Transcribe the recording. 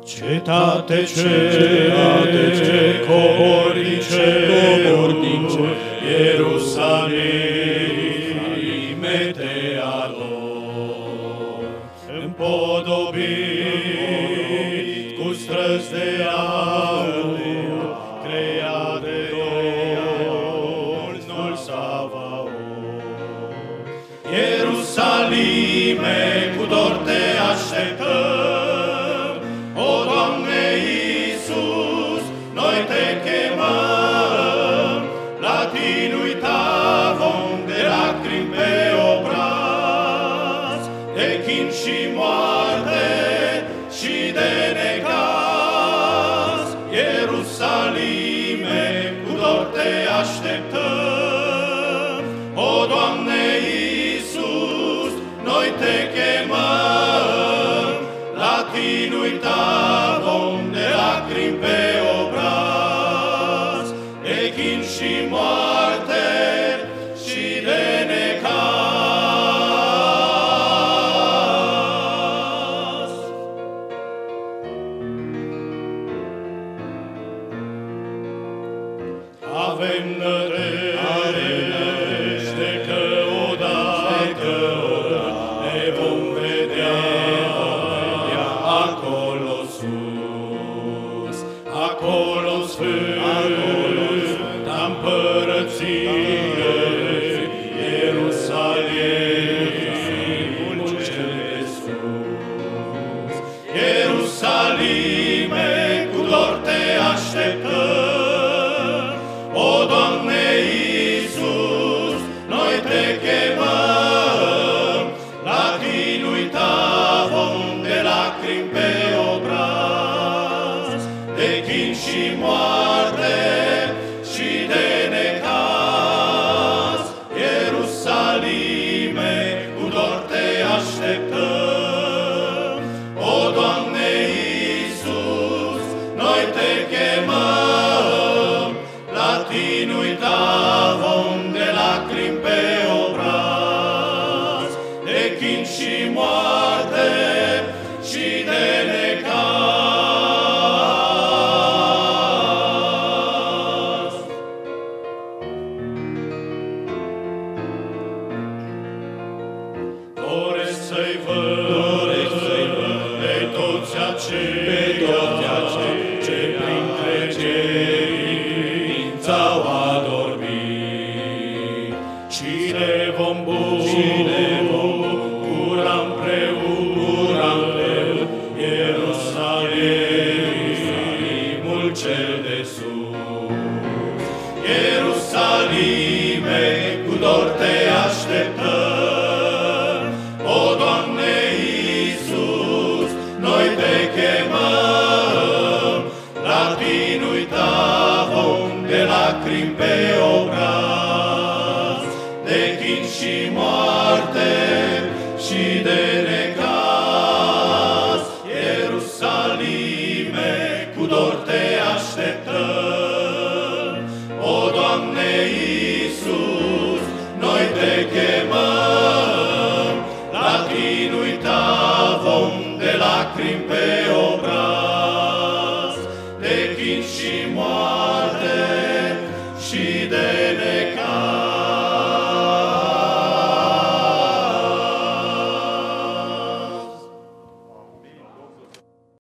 Cetate ce cobornice, Ierusalime te ador, împodobit cu străzi de aur, creat de Domnul Savaot. Ierusalime, cu dor te așteptăm, o Doamne Iisus, noi te chemăm, la Tine tavon de lacrimi pe obraz, de chin și moarte și de necaz. Ierusalime, cu dor te așteptăm, o Doamne Iisus, noi te chemăm, la Tine tavon de lacrimi pe obraz, de chin și moarte și de necaz. Avem nădejde că odată ne vom vedea acolo sus, acolo sfânta împărăție, Ierusalimul cel de sus. Ierusalime, cu dor te așteptăm, o Doamne Iisus, noi te chemăm, la Tine tavon de lacrimi pe obraz, de chin și moarte și de necaz. Ierusalime, cu dor te așteptăm, o Doamne Iisus, noi te chemăm, la Tine tavon de lacrimi pe obraz, de chin și moarte și de necaz. Doresc să-i văd pe toți aceia ce printre credința-au adormit, și ne vom bucura împreună, Ierusalimul cel de sus. Ierusalime, cu dor te așteptăm, o Doamne Iisus, noi te chemăm, la Tine tavon de lacrimi pe obraz, de chin și moarte și de necaz. Ierusalime, cu dor te așteptăm, o Doamne Iisus, noi te chemăm, la Tine tavon de lacrimi pe obraz, de chin și moarte și de necaz.